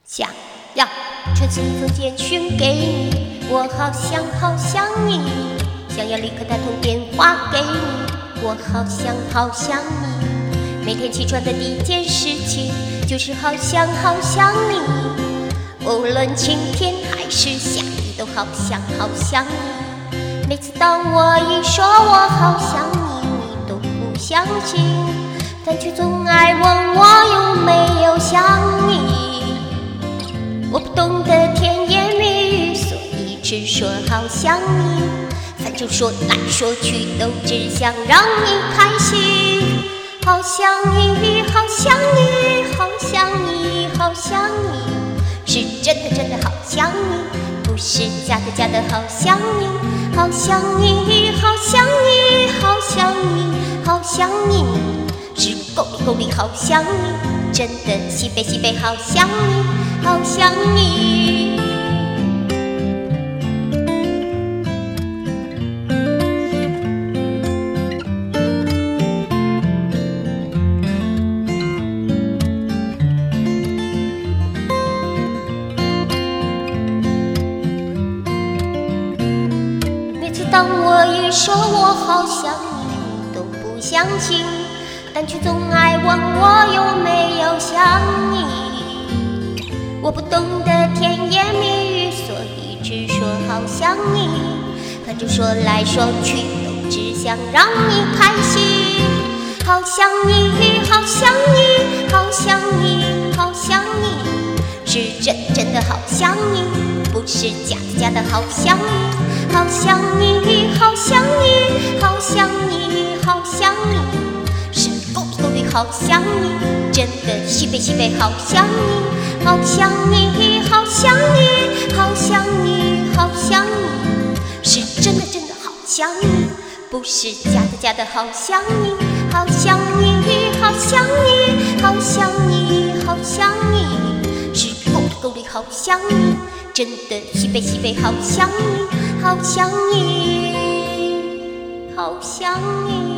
想要传送一封简讯给你，我好想你，想要立刻打通电话给你，我好想你。每天起床的第一件事情就是好想你，无论晴天还是下雨都好想你。每次当我一说我好想你，你都不相信，但却总爱问我有没有想你。我不懂得甜言蜜语，所以只说好想你，反正说来说去都只想让你开心。好想你，好想你，好想你，好想你，是真的好想你，不是假的好想你。好想你，好想你，好想你，好想你，是够力好想你，真的西北好想你，好想你。当我一说我好想你，你都不相信，但却总爱问我有没有想你。我不懂得甜言蜜语，所以只说好想你，反正说来说去都只想让你开心。好想你，好想你，好想你，好想你，是真的好想你，不是假的好想你。好想你，好想你，好想你，好想你，是够力好想你，真的西北好想你，好想你，好想你，好想你，好想你，是真的好想你，不是假的好想你。好想你，好想你，好想你，好想你，是够力好想你，真的西北好想你，好想你，好想你。